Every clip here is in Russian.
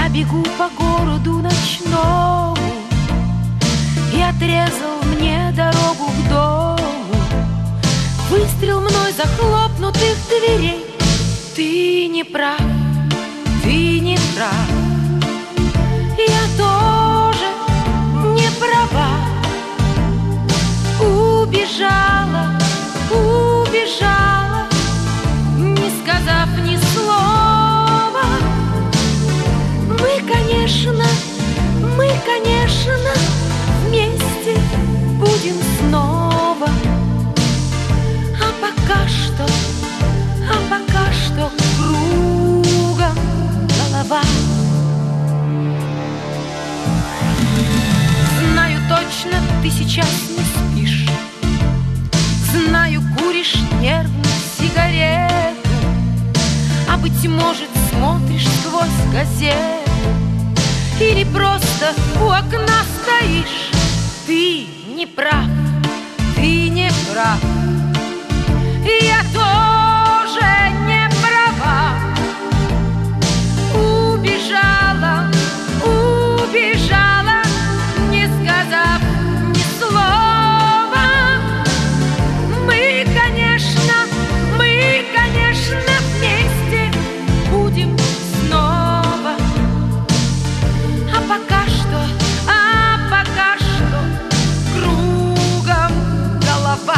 бегу по городу ночному, и отрезал мне дорогу к дому. Выстрел мной захлопнутых дверей. Ты не прав, ты не прав. Я тоже не права. Убежала, убежала, не сказав ни слова. Мы, конечно, вместе будем снова. А пока что кругом голова. Знаю точно, ты сейчас не спишь. Знаю, куришь нервную сигарету, а быть может, смотришь сквозь газету. Или просто у окна стоишь. Ты не прав, ты не прав. И я тоже не права. Убежала, убежала, не сказав ни слова. Мы, конечно, вместе будем снова. А пока что кругом голова.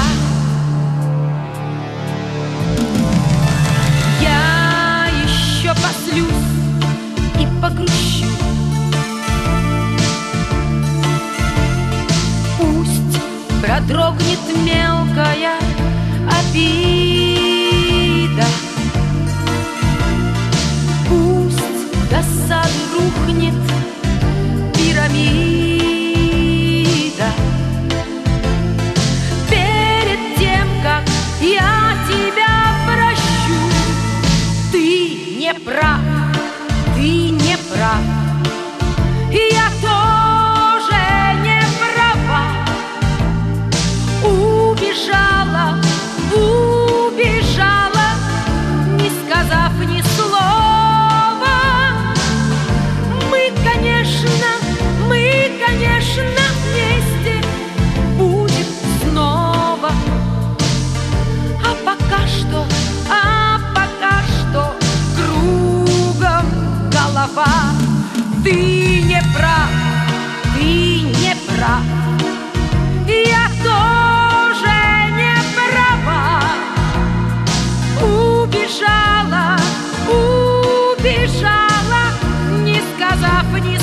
Я еще послюсь и погрущу. Пусть продрогнет мелкая обида, пусть досада рухнет пирамида. Перед тем, как я тебя прощу, ты не прав, ты не прав. И я тоже не права. Убежала, убежала, не сказав ни слова. Мы, конечно, вместе будем снова. А пока что кругом голова. Ты не прав, ты не прав. Я тоже не права. Убежала, убежала, не сказав ни